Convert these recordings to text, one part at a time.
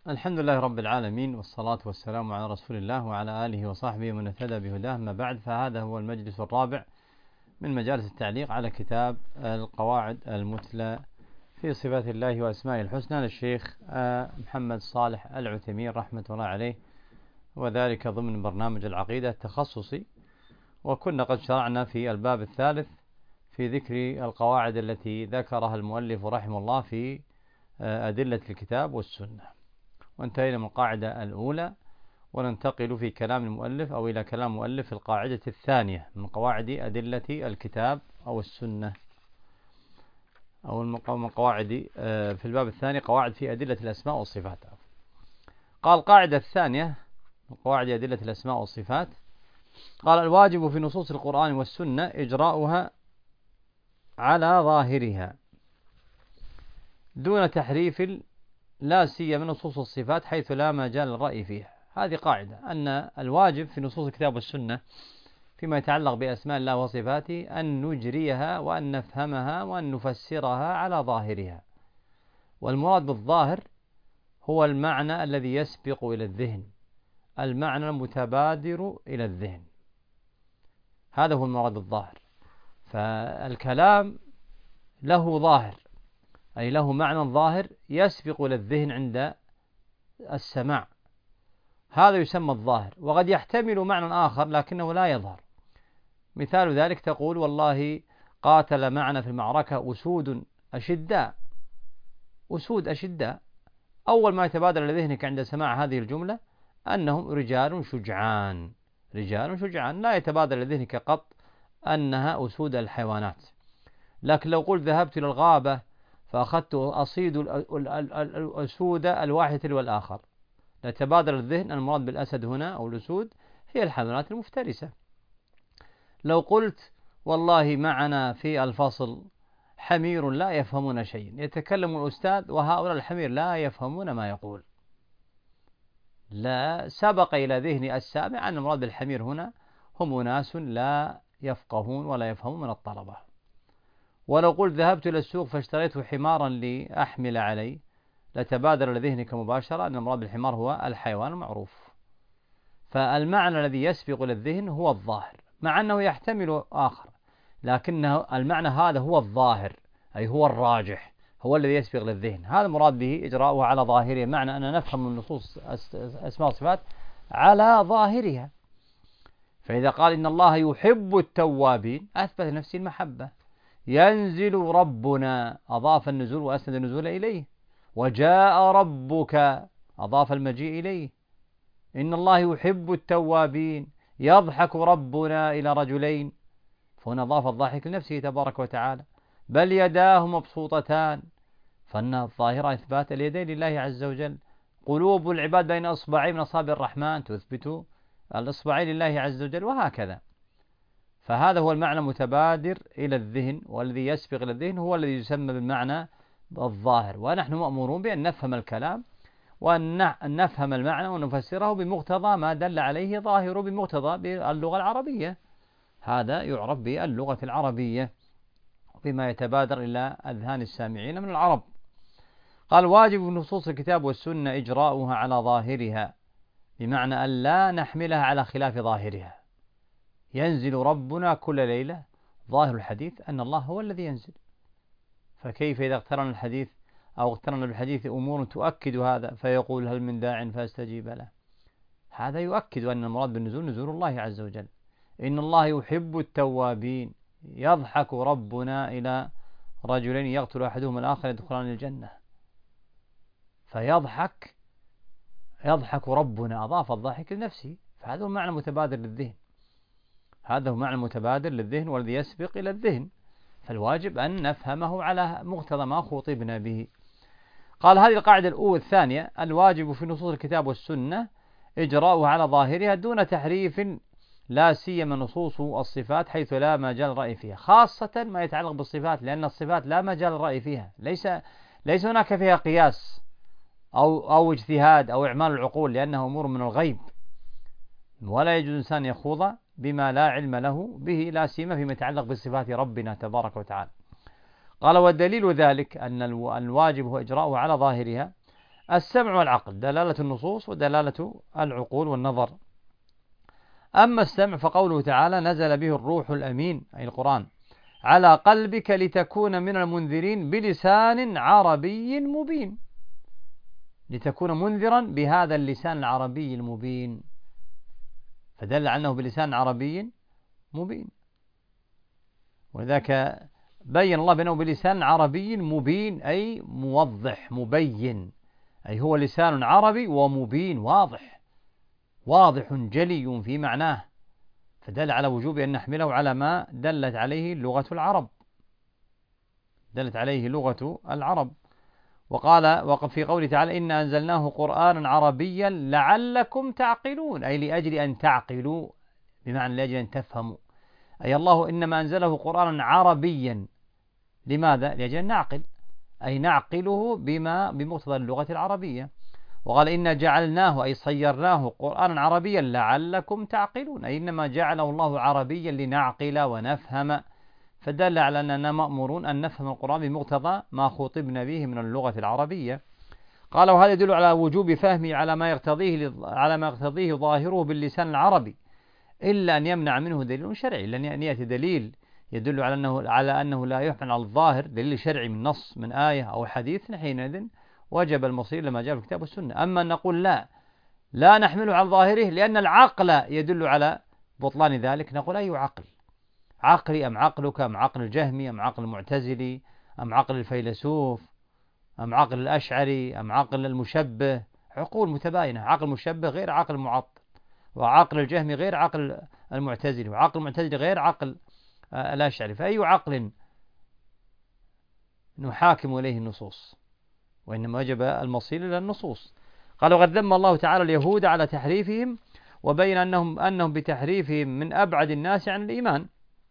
الحمد لله رب العالمين، والصلاة والسلام على رسول الله وعلى آله وصحبه ومن اهتدى بهداه. ما بعد، فهذا هو المجلس الرابع من مجالس التعليق على كتاب القواعد المثلى في صفات الله وأسمائه الحسنى للشيخ محمد صالح العثيمين رحمة الله عليه، وذلك ضمن برنامج العقيدة التخصصي. وكنا قد شرعنا في الباب الثالث في ذكر القواعد التي ذكرها المؤلف رحمه الله في أدلة الكتاب والسنة، وانتهينا من القاعدة الأولى، وننتقل في كلام المؤلف أو إلى كلام المؤلف في القاعدة الثانية من قواعد أدلة الكتاب أو السنة، أو من قواعد في الباب الثاني قواعد في أدلة الأسماء والصفات. قال القاعدة الثانية من قواعد أدلة الأسماء والصفات، قال الواجب في نصوص القرآن والسنة إجراؤها على ظاهرها دون تحريف، لا سيما نصوص الصفات حيث لا مجال للرأي فيها. هذه قاعدة أن الواجب في نصوص الكتاب والسنة فيما يتعلق بأسماء الله وصفاته أن نجريها وأن نفهمها وأن نفسرها على ظاهرها. والمراد بالظاهر هو المعنى الذي يسبق إلى الذهن، المعنى المتبادر إلى الذهن، هذا هو المراد بالظاهر. فالكلام له ظاهر، أي له معنى ظاهر يسبق إلى الذهن عند السماع، هذا يسمى الظاهر. وقد يحتمل معنى آخر لكنه لا يظهر. مثال ذلك تقول والله قاتل معنا في المعركة أسود أشداء، أسود أشداء، أول ما يتبادر إلى ذهنك عند سماع هذه الجملة أنهم رجال شجعان، رجال شجعان، لا يتبادر إلى ذهنك قط أنها أسود الحيوانات. لكن لو قلت ذهبت إلى الغابة فأخذت أصيد الأسود الواحد تلو الآخر، لتبادر الذهن أن المراد بالأسد هنا أو الأسود هي الحيوانات المفترسة. لو قلت والله معنا في الفصل حمير لا يفهمون شيء، يتكلم الأستاذ وهؤلاء الحمير لا يفهمون ما يقول، لا سبق إلى ذهن السامع أن المراد بالحمير هنا هم أناس لا يفقهون ولا يفهمون من الطلبة. ولو قلت ذهبت إلى السوق فاشتريت حمارا لأحمل عليه، لتبادر لذهنك مباشرة أن المراد بالحمار هو الحيوان المعروف. فالمعنى الذي يسبق إلى الذهن هو الظاهر، مع أنه يحتمل آخر، لكنه المعنى هذا هو الظاهر، أي هو الراجح، هو الذي يسبق للذهن. هذا المراد به إجراؤه على ظاهره، معنى أن نفهم من نصوص أسماء والصفات على ظاهرها. فإذا قال إن الله يحب التوابين أثبت نفسه المحبة. ينزل ربنا أضاف النزول وأسند النزول إليه. وجاء ربك أضاف المجيء إليه. إن الله يحب التوابين. يضحك ربنا إلى رجلين، فهنا أضاف الضاحك لنفسه تبارك وتعالى. بل يداه مبسوطتان، فإن الظاهرة إثبات اليدين لله عز وجل. قلوب العباد بين أصبعين من أصابع الرحمن، تثبت الأصبعين لله عز وجل، وهكذا. فهذا هو المعنى المتبادر إلى الذهن، والذي يسبق إلى الذهن هو الذي يسمى بالمعنى الظاهر. ونحن مأمورون بأن نفهم الكلام وأن نفهم المعنى ونفسره بمقتضى ما دل عليه ظاهره، بمقتضى اللغة العربية، هذا يعرف باللغة العربية بما يتبادر إلى أذهان السامعين من العرب. قال واجب نصوص الكتاب والسنة إجراؤها على ظاهرها، بمعنى أن لا نحملها على خلاف ظاهرها. ينزل ربنا كل ليلة، ظاهر الحديث أن الله هو الذي ينزل، فكيف إذا اقترن الحديث أو اقترن بالحديث أمور تؤكد هذا، فيقول هل من داع فاستجيب له؟ هذا يؤكد أن المراد بالنزول نزول الله عز وجل. إن الله يحب التوابين. يضحك ربنا إلى رجلين يقتل أحدهما الآخر يدخلان الجنة، فيضحك ربنا، أضاف الضاحك لنفسه، فهذا هو معنى متبادر للذهن، هذا هو معنى متبادر للذهن والذي يسبق إلى الذهن، فالواجب أن نفهمه على مقتضى ما خطبنا به. قال هذه القاعدة الأولى. الثانية الواجب في نصوص الكتاب والسنة إجراؤها على ظاهرها دون تحريف، لا سيما نصوص الصفات حيث لا مجال الرأي فيها، خاصة ما يتعلق بالصفات، لأن الصفات لا مجال الرأي فيها، ليس هناك فيها قياس أو اجتهاد أو إعمال العقول، لأنها أمور من الغيب، ولا يجوز إنسان يخوض بما لا علم له به، لا سيما فيما يتعلق بصفات ربنا تبارك وتعالى. قال والدليل ذلك أن الواجب هو إجراؤه على ظاهرها، السمع والعقل، دلالة النصوص ودلالة العقول والنظر. أما السمع فقوله تعالى نزل به الروح الأمين أي القرآن على قلبك لتكون من المنذرين بلسان عربي مبين، لتكون منذرا بهذا اللسان العربي المبين، فدل عنه بلسان عربي مبين. وذاك بين الله بأنه بلسان عربي مبين أي موضح مبين، أي هو لسان عربي ومبين واضح جلي في معناه، فدل على وجوب أن نحمله على ما دلت عليه لغة العرب، دلت عليه لغة العرب. وقف في قوله تعالى إنا أنزلناه قرآنا عربيا لعلكم تعقلون، أي لأجل أن تعقلوا، بمعنى لأجل أن تفهموا، أي الله إنما أنزله قرآنا عربيا، لماذا؟ لأجل أن نعقل، أي نعقله بمقتضى اللغة العربية. وقال إنا جعلناه أي صيرناه قرآنا عربيا لعلكم تعقلون، أي إنما جعله الله عربيا لنعقل ونفهم، فدل على أننا مأمورون أن نفهم القرآن بمقتضى ما خطبنا به من اللغة العربية. قال وهذا يدل على وجوب فهمه على ما يقتضيه ظاهره باللسان العربي، إلا أن يمنع منه دليل شرعي، لأن يأتي دليل يدل على أنه لا يحمل على الظاهر، دليل شرعي من نص من آية أو حديث، حينئذ وجب المصير لما جاء في الكتاب والسنة. أما أن نقول لا نحمله على ظاهره لأن العقل يدل على بطلان ذلك، نقول أي عقل؟ عقلي أم عقلك أم عقل الجهمي أم عقل المعتزلي أم عقل الفيلسوف أم عقل الأشعري أم عقل المشبه؟ عقول متباينة، عقل المشبه غير عقل المعطل، وعقل الجهمي غير عقل المعتزلي، وعقل المعتزلي غير عقل الأشعري، فأي عقل نحاكم إليه النصوص؟ وإنما وجب المصير إلى النصوص. قال وقد ذم الله تعالى اليهود على تحريفهم، وبين أنهم بتحريفهم من أبعد الناس عن الإيمان،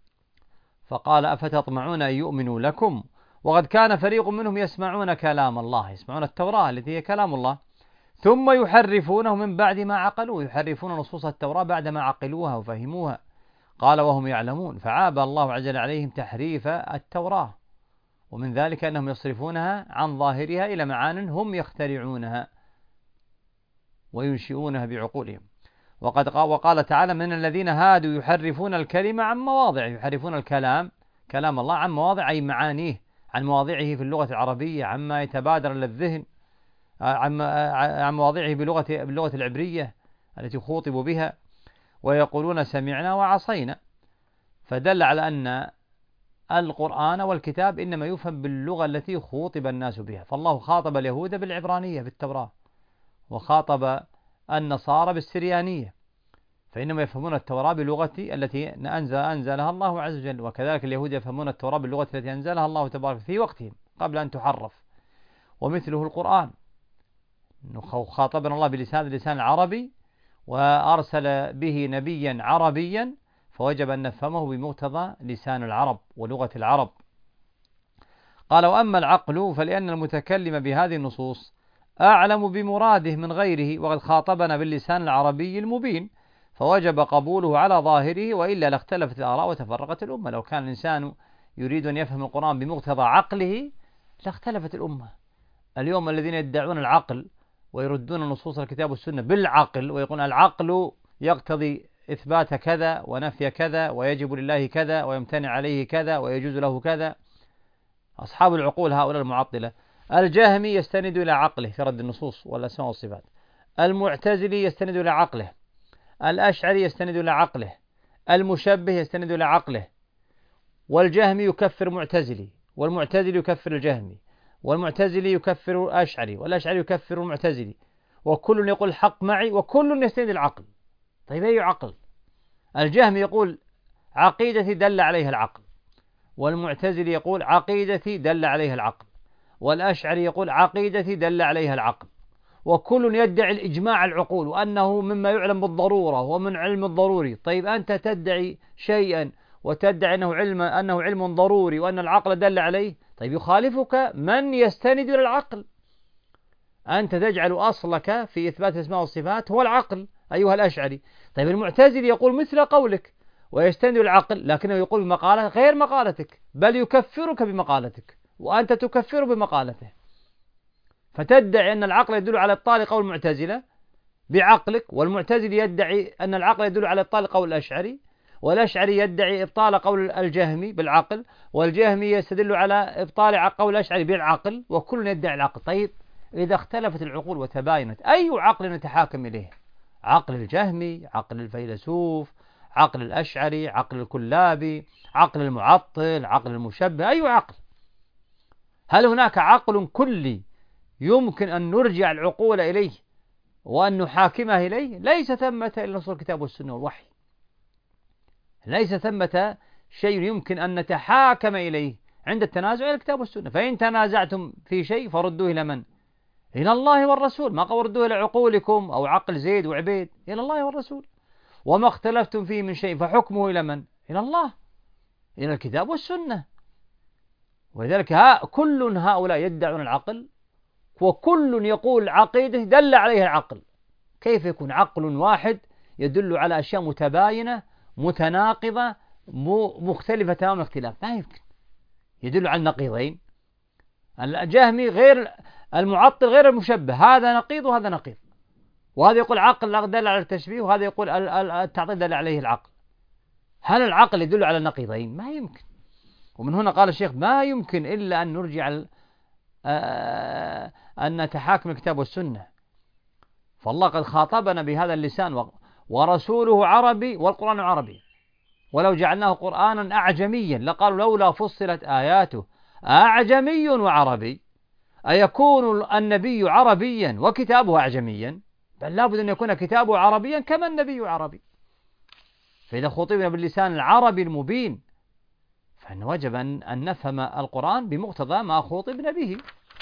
فقال أفتطمعون أن يؤمنوا لكم وقد كان فريق منهم يسمعون كلام الله، يسمعون التوراة التي هي كلام الله، ثم يحرفونه من بعد ما عقلوه، يحرفون نصوص التوراة بعد ما عقلوها وفهموها. قال وهم يعلمون، فعاب الله عز وجل عليهم تحريف التوراة، ومن ذلك أنهم يصرفونها عن ظاهرها إلى معان هم يخترعونها وينشئونها بعقولهم. وقال تعالى من الذين هادوا يحرفون الكلمة عن مواضعه، يحرفون كلام الله عن مواضع أي معانيه، عن مواضعه في اللغة العربية، عما يتبادر للذهن، عن مواضعه باللغة العبرية التي خوطبوا بها، ويقولون سمعنا وعصينا، فدل على أن القرآن والكتاب إنما يفهم باللغة التي خوطب الناس بها. فالله خاطب اليهود بالعبرانية بالتوراة، وخاطب النصارى بالسريانية، فإنما يفهمون التوراة بلغة التي أنزلها الله عز وجل، وكذلك اليهود يفهمون التوراة باللغة التي أنزلها الله تبارك في وقتهم قبل أن تحرف. ومثله القرآن، خاطبنا الله بلسان العربي، وأرسل به نبيا عربيا، فوجب أن نفهمه بمقتضى لسان العرب ولغة العرب. قال وأما العقل فلأن المتكلم بهذه النصوص أعلم بمراده من غيره، وقد خاطبنا باللسان العربي المبين، فوجب قبوله على ظاهره، وإلا لاختلفت الآراء وتفرقت الأمة. لو كان الإنسان يريد أن يفهم القرآن بمقتضى عقله لاختلفت الأمة. اليوم الذين يدعون العقل ويردون نصوص الكتاب والسنة بالعقل، ويقولون العقل يقتضي إثبات كذا ونفي كذا، ويجب لله كذا ويمتنع عليه كذا ويجوز له كذا، أصحاب العقول هؤلاء المعطلة. الجهمي يستند إلى عقله في رد النصوص والأسماء والصفات، المعتزلي يستند إلى عقله، الأشعري يستند إلى عقله، المشبه يستند إلى عقله، والجهمي يكفر معتزلي، والمعتزلي يكفر الجهمي، والمعتزلي يكفر الأشعري، والأشعري يكفر المعتزلي، وكل يقول الحق معي، وكل يستند العقل. طيب أي عقل؟ الجهمي يقول عقيدتي دل عليها العقل، والمعتزلي يقول عقيدتي دل عليها العقل، والأشعري يقول عقيدتي دل عليها العقل، وكل يدعي الإجماع العقول وأنه مما يعلم بالضرورة ومن علم الضروري. طيب أنت تدعي شيئا وتدعي أنه علم ضروري وأن العقل دل عليه، طيب يخالفك من يستند إلى العقل. أنت تجعل أصلك في إثبات الأسماء والصفات هو العقل أيها الأشعري. طيب المعتزلي يقول مثل قولك ويستند إلى العقل، لكنه يقول بمقالة غير مقالتك، بل يكفرك بمقالتك وأنت تكفر بمقالته. فتدعي أن العقل يدل على إبطال قول المعتزلة بعقلك، والمعتزلي يدعي أن العقل يدل على إبطال قول الأشعري، والأشعري يدعي إبطال قول الجهمي بالعقل، والجهمي يستدل على إبطال قول الأشعري بالعقل، وكل يدعي العقل. طيب إذا اختلفت العقول وتباينت، أي عقل نتحاكم إليه؟ عقل الجهمي، عقل الفيلسوف، عقل الأشعري، عقل الكلابي، عقل المعطل، عقل المشبه، أي عقل؟ هل هناك عقل كلي يمكن أن نرجع العقول إليه وأن نحاكمه إليه؟ ليس ثمة إلا نصوص الكتاب والسنة والوحي، ليس ثمة شيء يمكن أن نتحاكم إليه عند التنازع إلى الكتاب والسنة. فإن تنازعتم في شيء فردوه إلى من؟ إلى الله والرسول. ما قال ردوه إلى عقولكم أو عقل زيد وعبيد، إلى الله والرسول. وما اختلفتم فيه من شيء فحكمه إلى من؟ إلى الله، إلى الكتاب والسنة. ولذلك كل هؤلاء يدعون العقل، وكل يقول عقيدة دل عليها العقل. كيف يكون عقل واحد يدل على أشياء متباينة متناقضة مختلفة تمام الاختلاف؟ ما يمكن. يدل على النقيضين. الجهمي غير المعطل غير المشبه، هذا نقيض وهذا نقيض، وهذا يقول عقل دل على التشبيه، وهذا يقول التعطيل دل عليه العقل. هل العقل يدل على النقيضين؟ ما يمكن. ومن هنا قال الشيخ ما يمكن إلا أن نرجع أن نتحاكم الكتاب والسنة. فالله قد خاطبنا بهذا اللسان، ورسوله عربي والقرآن عربي، ولو جعلناه قرآنا أعجميا لقالوا لولا فصلت آياته أعجمي وعربي. أيكون النبي عربيا وكتابه أعجميا؟ بل لابد أن يكون كتابه عربيا كما النبي عربي. فإذا خطبنا باللسان العربي المبين فإن وجب أن نفهم القرآن بمقتضى ما خطبنا به.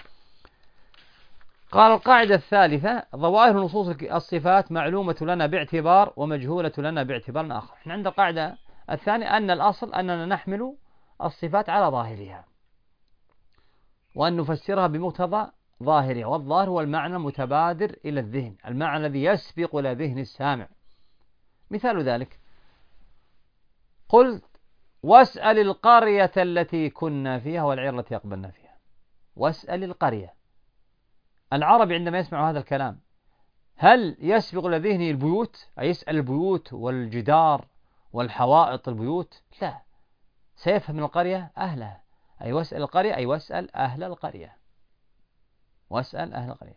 قال القاعدة الثالثة: ظواهر نصوص الصفات معلومة لنا باعتبار ومجهولة لنا باعتبار آخر. احنا عند القاعدة الثانية أن الأصل أننا نحمل الصفات على ظاهرها وأن نفسرها بمقتضى ظاهرها، والظاهر هو المعنى المتبادر إلى الذهن، المعنى الذي يسبق إلى ذهن السامع. مثال ذلك: قلت واسأل القرية التي كنا فيها والعير التي أقبلنا فيها. واسأل القرية. العربي عندما يسمع هذا الكلام هل يسبق إلى ذهنه البيوت، أي يسأل البيوت والجدار والحوائط البيوت؟ لا، سيفهم من القرية أهلها، أي واسأل القرية أي واسأل أهل القرية، واسأل أهل القرية.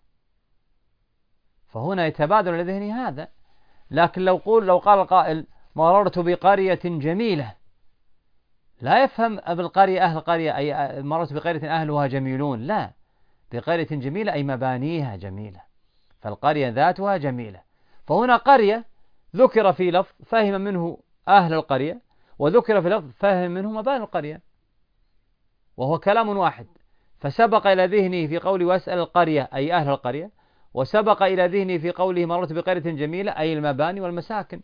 فهنا يتبادل إلى ذهنه هذا. لكن لو قال القائل مررت بقرية جميلة، لا يفهم بالقرية أهل القرية أي مررت بقرية أهلها جميلون، لا، بقرية جميلة أي مبانيها جميلة، فالقرية ذاتها جميلة. فهنا قرية ذكر في لفظ فهم منه أهل القرية، وذكر في لفظ فهم منه مباني القرية، وهو كلام واحد. فسبق إلى ذهنه في قوله واسأل القرية أي أهل القرية، وسبق إلى ذهنه في قوله مررت بقرية جميلة أي المباني والمساكن.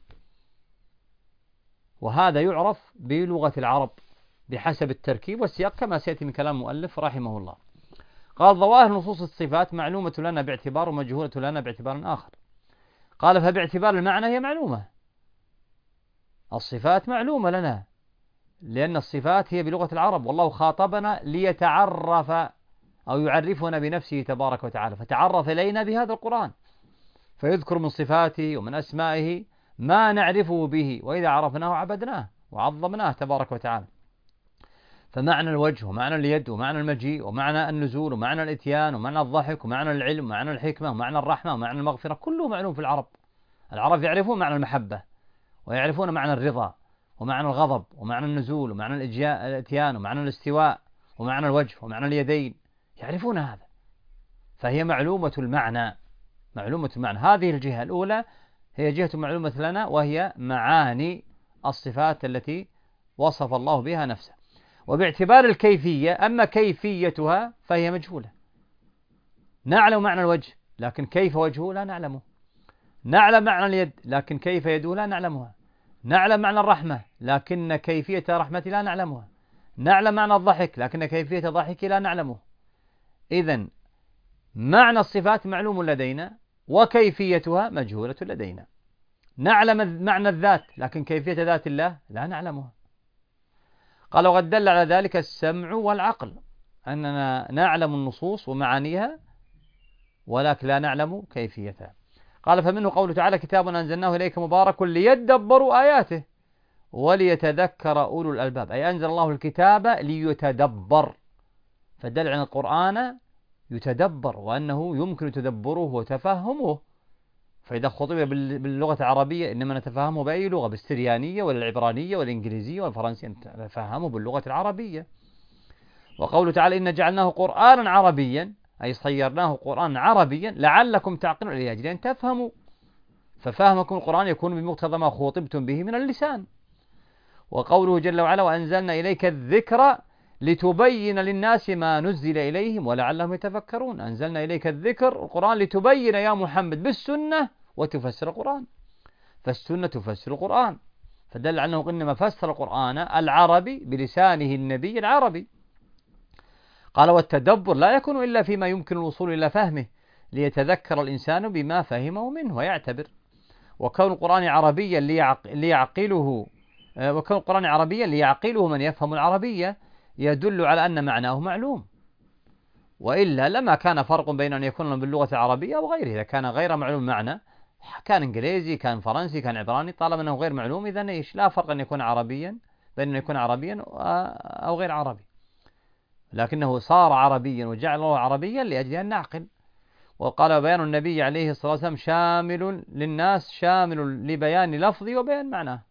وهذا يعرف بلغة العرب بحسب التركيب والسياق كما سيأتي من كلام المؤلف رحمه الله. قال ظواهر نصوص الصفات معلومة لنا باعتبار ومجهولة لنا باعتبار آخر. قال فباعتبار المعنى هي معلومة، الصفات معلومة لنا لأن الصفات هي بلغة العرب، والله خاطبنا ليتعرف أو يعرفنا بنفسه تبارك وتعالى، فتعرف إلينا بهذا القرآن، فيذكر من صفاته ومن أسمائه ما نعرفه به، وإذا عرفناه عبدناه وعظمناه تبارك وتعالى. فمعنى الوجه ومعنى اليد ومعنى المجيء ومعنى النزول ومعنى الاتيان ومعنى الضحك ومعنى العلم ومعنى الحكمة ومعنى الرحمة ومعنى المغفرة كله معلوم في العرب. العرب يعرفون معنى المحبة، ويعرفون معنى الرضا ومعنى الغضب ومعنى النزول ومعنى الاتيان ومعنى الاستواء ومعنى الوجه ومعنى اليدين، يعرفون هذا. فهي معلومة المعنى، معلومة المعنى. هذه الجهة الأولى هي جهة معلومة لنا، وهي معاني الصفات التي وصف الله بها نفسه. وباعتبار الكيفية، أما كيفيتها فهي مجهولة. نعلم معنى الوجه لكن كيف وجهه لا نعلمه، نعلم معنى اليد لكن كيف يده لا نعلمها، نعلم معنى الرحمة لكن كيفية رحمة لا نعلمها، نعلم معنى الضحك لكن كيفية ضحك لا نعلمه. إذن معنى الصفات معلوم لدينا وكيفيتها مجهولة لدينا. نعلم معنى الذات لكن كيفية ذات الله لا نعلمها. قال وقد دل على ذلك السمع والعقل، أننا نعلم النصوص ومعانيها ولكن لا نعلم كيفيتها. قال فمنه قوله تعالى كتاب أنزلناه إليك مبارك ليدبروا آياته وليتذكر أولو الألباب، أي أنزل الله الكتاب ليتدبر، فدل عن القرآن يتدبر وأنه يمكن تدبره وتفهمه. فإذا خطب باللغة العربية إنما نتفهمه بأي لغة، بالسريانية ولا العبرانية ولا الإنجليزية والفرنسية، نتفهمه باللغة العربية. وقوله تعالى إن جعلناه قرآنا عربيا، أي صيرناه قرآنا عربيا لعلكم تعقلون، لأجل أن تفهموا، ففهمكم القرآن يكون بمقتضى ما خاطبتم به من اللسان. وقوله جل وعلا وأنزلنا إليك الذكر لتبين للناس ما نزل إليهم ولعلهم يتفكرون. أنزلنا إليك الذكر القرآن لتبين يا محمد بالسنة وتفسر القرآن، فالسنة تفسر القرآن، فدل عنه إنما فسر القرآن العربي بلسانه النبي العربي. قال والتدبر لا يكون إلا فيما يمكن الوصول إلى فهمه ليتذكر الإنسان بما فهمه منه ويعتبر. وكون القرآن عربيا ليعقله من يفهم العربية يدل على أن معناه معلوم، وإلا لما كان فرق بين أن يكون باللغة العربية وغيره. إذا كان غير معلوم معنى، كان إنجليزي كان فرنسي كان عبراني، طالما أنه غير معلوم إذن إيش؟ لا فرق أن يكون عربيا بين أن يكون عربيا أو غير عربي، لكنه صار عربيا وجعله عربيا لأجل أن نعقل. وقال بيان النبي عليه الصلاة والسلام شامل للناس شامل لبيان لفظي وبيان معناه.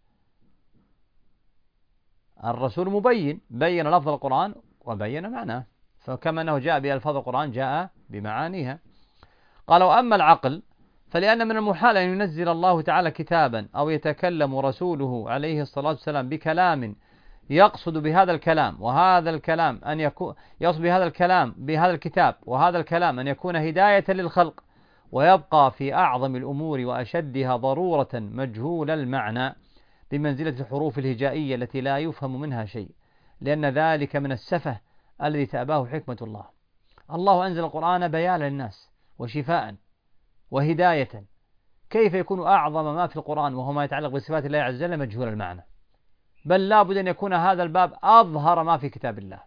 الرسول مبين، بين لفظ القرآن وبين معناه، فكما أنه جاء بألفاظ القرآن جاء بمعانيها. قال وأما العقل فلأن من المحال أن ينزل الله تعالى كتابا أو يتكلم رسوله عليه الصلاة والسلام بكلام يقصد بهذا الكلام وهذا الكلام أن يكون يقصد بهذا الكلام بهذا الكتاب وهذا الكلام أن يكون هداية للخلق، ويبقى في أعظم الأمور وأشدها ضرورة مجهول المعنى بمنزلة الحروف الهجائية التي لا يفهم منها شيء، لأن ذلك من السفه الذي تأباه حكمة الله. الله أنزل القرآن بيانا للناس وشفاء وهداية، كيف يكون أعظم ما في القرآن وهو ما يتعلق بصفات الله عز وجل مجهول المعنى؟ بل لا بد أن يكون هذا الباب أظهر ما في كتاب الله،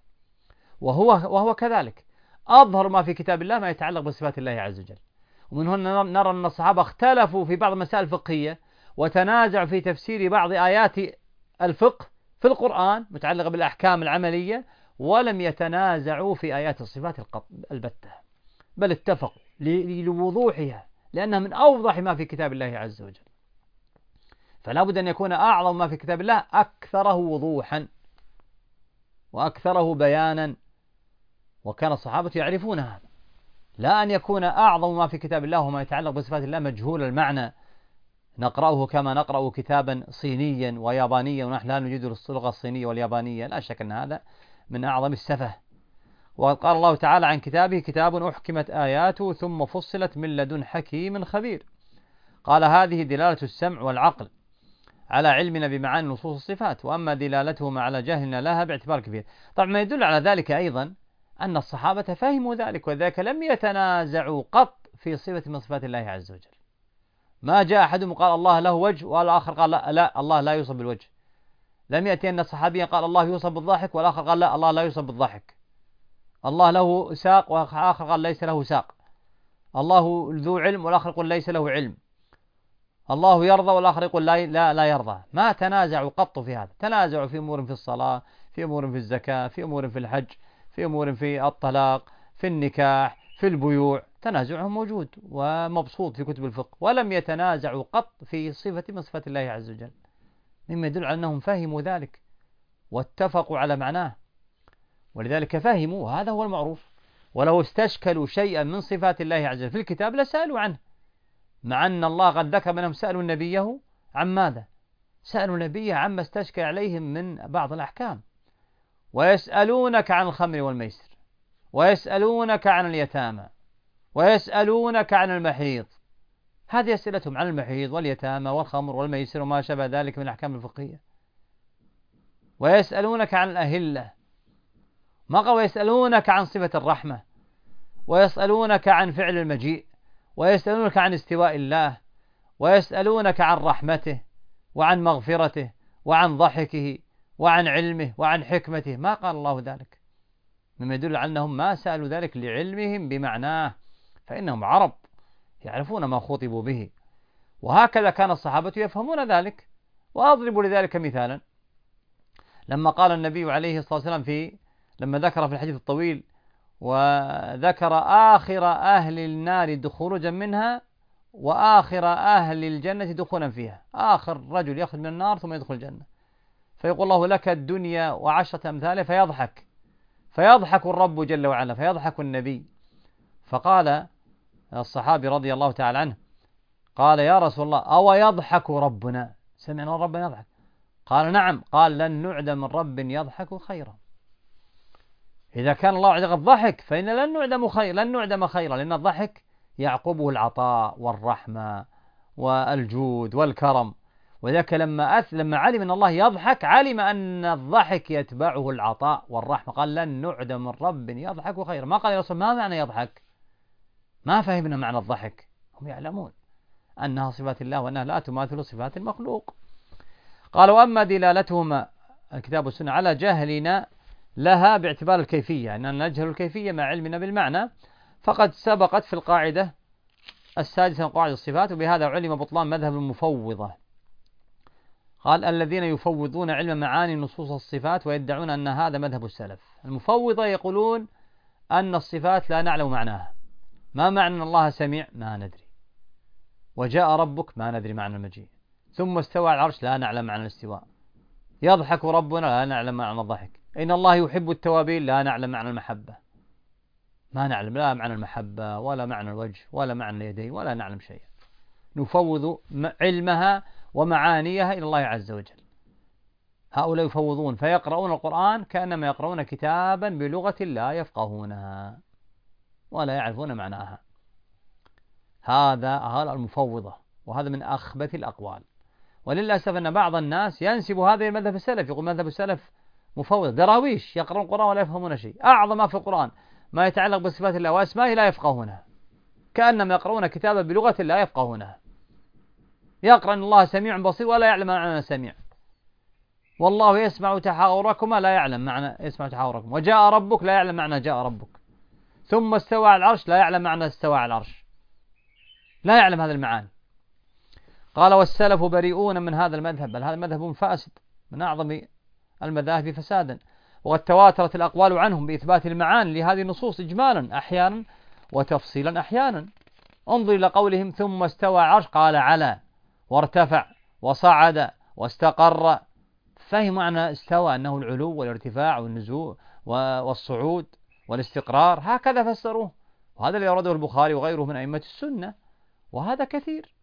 وهو كذلك أظهر ما في كتاب الله ما يتعلق بصفات الله عز وجل. ومن هنا نرى أن الصحابة اختلفوا في بعض المسائل الفقهية وتنازعوا في تفسير بعض آيات الفقه في القرآن متعلقة بالأحكام العملية، ولم يتنازعوا في آيات الصفات البتة، بل اتفقوا لوضوحها لأنها من أوضح ما في كتاب الله عز وجل. فلا بد أن يكون أعظم ما في كتاب الله أكثره وضوحا وأكثره بيانا، وكان الصحابة يعرفون هذا، لا أن يكون أعظم ما في كتاب الله وما يتعلق بصفات الله مجهول المعنى نقرأه كما نقرأ كتابا صينيا ويابانيا ونحن لا نجيد اللغة الصينية واليابانية. لا شك أن هذا من أعظم السفه. وقال الله تعالى عن كتابه كتاب أحكمت آياته ثم فصلت من لدن حكيم خبير. قال هذه دلالة السمع والعقل على علمنا بمعاني نصوص الصفات، وأما دلالتهما على جهلنا لها باعتبار كبير. طبعا ما يدل على ذلك أيضا أن الصحابة فهموا ذلك، وذلك لم يتنازعوا قط في صفة من صفات الله عز وجل. ما جاء أحدهم قال الله له وجه والآخر قال لا الله لا يوصف بالوجه. لم يأتي أن الصحابي قال الله يوصف بالضحك والآخر قال لا الله لا يوصف بالضحك. الله له ساق والآخر قال ليس له ساق. الله ذو علم والآخر يقول ليس له علم. الله يرضى والآخر يقول لا يرضى. ما تنازعوا قط في هذا، تنازعوا في أمور في الصلاة، في أمور في الزكاة، في أمور في الحج، في أمور في الطلاق، في النكاح، في البيوع، تنازعهم موجود ومبسوط في كتب الفقه، ولم يتنازعوا قط في صفة من صفات الله عز وجل، مما يدل على أنهم فهموا ذلك واتفقوا على معناه، ولذلك فهموا، وهذا هو المعروف. ولو استشكلوا شيئا من صفات الله عز وجل في الكتاب لسألوا عنه، مع أن الله قد ذكر منهم سألوا نبيه عن ماذا؟ سألوا نبيه عما استشكل عليهم من بعض الأحكام. ويسألونك عن الخمر والميسر، ويسألونك عن اليتامى، ويسألونك عن المحيض. هذه أسئلتهم عن المحيض واليتامى والخمر والميسر وما شابه ذلك من الأحكام الفقهية. ويسألونك عن الأهلة، ما قال ويسألونك عن صفة الرحمة، ويسألونك عن فعل المجيء، ويسألونك عن استواء الله، ويسألونك عن رحمته وعن مغفرته وعن ضحكه وعن علمه وعن حكمته. ما قال الله ذلك، مما يدل على أنهم ما سألوا ذلك لعلمهم بمعناه، فإنهم عرب يعرفون ما خطبوا به، وهكذا كان الصحابة يفهمون ذلك. وأضرب لذلك مثالا، لما قال النبي عليه الصلاة والسلام لما ذكر في الحديث الطويل وذكر آخر أهل النار خروجا منها وآخر أهل الجنة دخولا فيها، آخر رجل يخرج من النار ثم يدخل الجنة، فيقول الله لك الدنيا وعشرة أمثاله، فيضحك الرب جل وعلا، فيضحك النبي. فقال الصحابي رضي الله تعالى عنه، قال يا رسول الله أو يضحك ربنا؟ سمعنا ربنا يضحك. قال نعم. قال لن نعد من رب يضحك خيرا. إذا كان الله عز وجل ضحك فإن لن نعدم خيرا، لأن الضحك يعقبه العطاء والرحمة والجود والكرم. وذاك لما علم أن الله يضحك علم أن الضحك يتبعه العطاء والرحمة، قال لن نعد من رب يضحك خيرا. ما قال يا رسول ما معنى يضحك؟ ما فهمنا معنى الضحك. هم يعلمون أنها صفات الله وأنها لا تماثل صفات المخلوق. قال وأما دلالتهما الكتاب والسنة على جهلنا لها باعتبار الكيفية، أننا نجهل الكيفية مع علمنا بالمعنى، فقد سبقت في القاعدة السادسة من قواعد الصفات، وبهذا علم بطلان مذهب المفوضة. قال الذين يفوضون علم معاني نصوص الصفات ويدعون أن هذا مذهب السلف. المفوضة يقولون أن الصفات لا نعلم معناها. ما معنى أن الله سميع؟ ما ندري. وجاء ربك؟ ما ندري معنى المجيء. ثم استوى على العرش؟ لا نعلم معنى الاستواء. يضحك ربنا؟ لا نعلم معنى الضحك. إن الله يحب التوابين؟ لا نعلم معنى المحبة. ما نعلم لا معنى المحبة ولا معنى الوجه ولا معنى اليدين ولا نعلم شيئا. نفوض علمها ومعانيها إلى الله عز وجل. هؤلاء يفوضون فيقرؤون القرآن كأنما يقرؤون كتابا بلغة لا يفقهونها ولا يعرفون معناها. هذا المفوضة، وهذا من أخبث الأقوال. وللأسف أن بعض الناس ينسب هذه المذهب السلف، يقول مذهب السلف مفوض، دراويش يقرؤون القرآن ولا يفهمون شيء. أعظم ما في القرآن ما يتعلق بصفات الله وأسمائه لا يفقهونها، كأنما يقرؤون كتابا بلغة لا يفقهونها. يقرأ أن الله سميع بصير ولا يعلم معنى سميع، والله يسمع تحاوركما لا يعلم معنى يسمع تحاوركم، وجاء ربك لا يعلم معنى جاء ربك، ثم استوى على العرش لا يعلم معنى استوى على العرش، لا يعلم هذا المعاني. قال والسلف بريئون من هذا المذهب، بل هذا مذهب فاسد من أعظم المذاهب فسادا، وقد تواترت الأقوال عنهم بإثبات المعاني لهذه النصوص إجمالا أحيانا وتفصيلا أحيانا. انظر إلى قولهم ثم استوى على العرش، قال على وارتفع وصعد واستقر. فهم معنى استوى أنه العلو والارتفاع والنزول والصعود والاستقرار، هكذا فسروه، وهذا اللي أورده البخاري وغيره من أئمة السنة، وهذا كثير.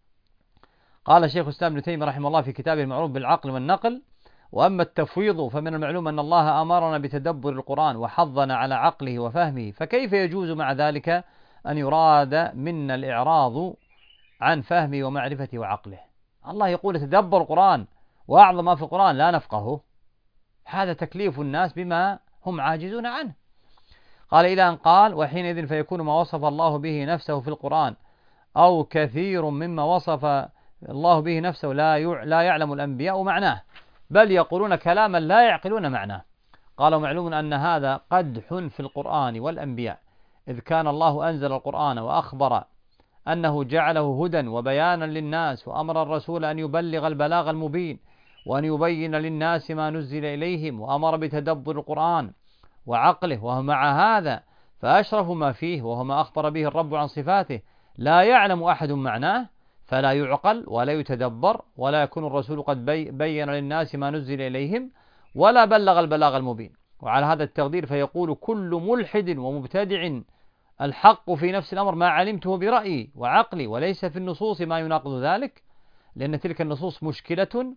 قال شيخ الإسلام ابن تيمية رحمه الله في كتابه المعروف بالعقل والنقل: وأما التفويض فمن المعلوم أن الله أمرنا بتدبر القرآن وحضنا على عقله وفهمه، فكيف يجوز مع ذلك أن يراد منا الإعراض عن فهمه ومعرفته وعقله؟ الله يقول تدبر القرآن، وأعظم ما في القرآن لا نفقهه، هذا تكليف الناس بما هم عاجزون عنه. قال إلى أن قال: وحينئذ فيكون ما وصف الله به نفسه في القرآن أو كثير مما وصف الله به نفسه لا يعلم الأنبياء معناه، بل يقولون كلاما لا يعقلون معناه. قال: ومعلوم أن هذا قدح في القرآن والأنبياء، إذ كان الله أنزل القرآن وأخبر أنه جعله هدى وبيانا للناس، وأمر الرسول أن يبلغ البلاغ المبين وأن يبين للناس ما نزل إليهم، وأمر بتدبر القرآن وعقله، ومع هذا فأشرف ما فيه وهو ما أخبر به الرب عن صفاته لا يعلم أحد معناه، فلا يعقل ولا يتدبر، ولا يكون الرسول قد بين للناس ما نزل إليهم ولا بلغ البلاغ المبين. وعلى هذا التقدير فيقول كل ملحد ومبتدع: الحق في نفس الأمر ما علمته برأيي وعقلي، وليس في النصوص ما يناقض ذلك، لأن تلك النصوص مشكلة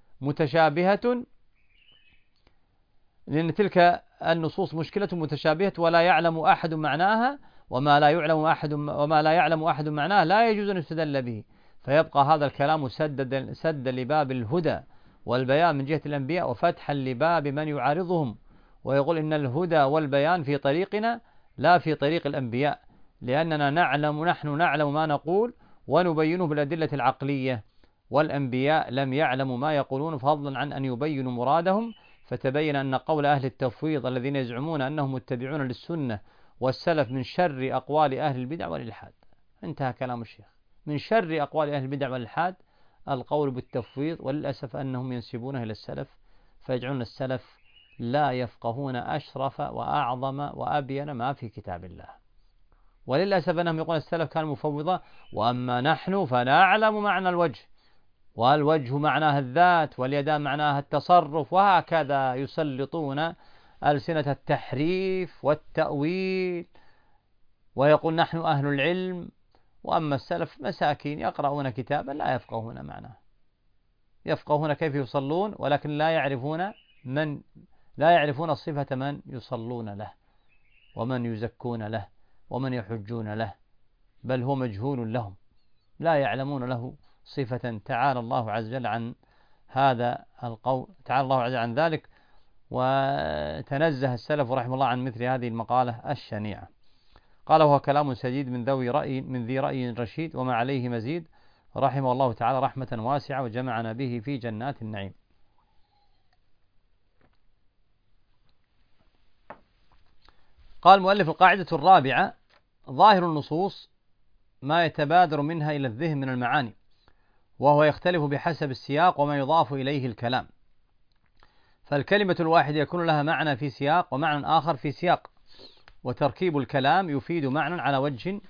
متشابهة ولا يعلم أحد معناها، وما لا يعلم أحد معناه لا يجوز أن يستدل به، فيبقى هذا الكلام سدا لباب الهدى والبيان من جهة الأنبياء، وفتحا لباب من يعارضهم ويقول إن الهدى والبيان في طريقنا لا في طريق الأنبياء، لأننا نحن نعلم ما نقول ونبينه بالأدلة العقلية، والأنبياء لم يعلموا ما يقولون فضلا عن أن يبينوا مرادهم. فتبين أن قول أهل التفويض الذين يزعمون أنهم متبعون للسنة والسلف من شر أقوال أهل البدع والإلحاد. انتهى كلام الشيخ. من شر أقوال أهل البدع والإلحاد القول بالتفويض، وللأسف أنهم ينسبونه إلى السلف، فيجعلون السلف لا يفقهون أشرف وأعظم وأبين ما في كتاب الله. وللأسف أنهم يقولون السلف كانوا مفوضة، وأما نحن فنعلم معنى الوجه، والوجه معناه الذات، واليدان معناها التصرف، وهكذا يسلطون ألسنة التحريف والتأويل، ويقول نحن أهل العلم. وأما السلف مساكين يقرؤون كتابا لا يفقهون معناه، يفقهون كيف يصلون ولكن لا يعرفون صفة من يصلون له ومن يزكون له ومن يحجون له، بل هو مجهول لهم، لا يعلمون له صفة. تعالى الله عز وجل عن هذا القول، تعالى الله عز وجل عن ذلك، وتنزه السلف رحمه الله عن مثل هذه المقالة الشنيعة. قال: وهو كلام سديد من ذي رأي رشيد، وما عليه مزيد، رحمه الله تعالى رحمة واسعة، وجمعنا به في جنات النعيم. قال المؤلف: القاعدة الرابعة: ظاهر النصوص ما يتبادر منها إلى الذهن من المعاني، وهو يختلف بحسب السياق وما يضاف إليه الكلام، فالكلمة الواحدة يكون لها معنى في سياق ومعنى آخر في سياق، وتركيب الكلام يفيد معنى على وجه.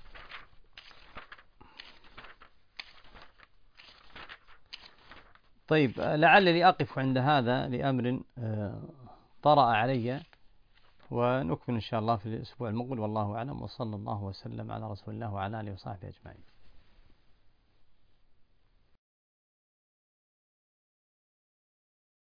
طيب، لعلي أقف عند هذا لأمر طرأ علي، ونكمل إن شاء الله في الأسبوع المقبل، والله أعلم، وصلى الله وسلم على رسول الله وعلى آله وصحبه أجمعين.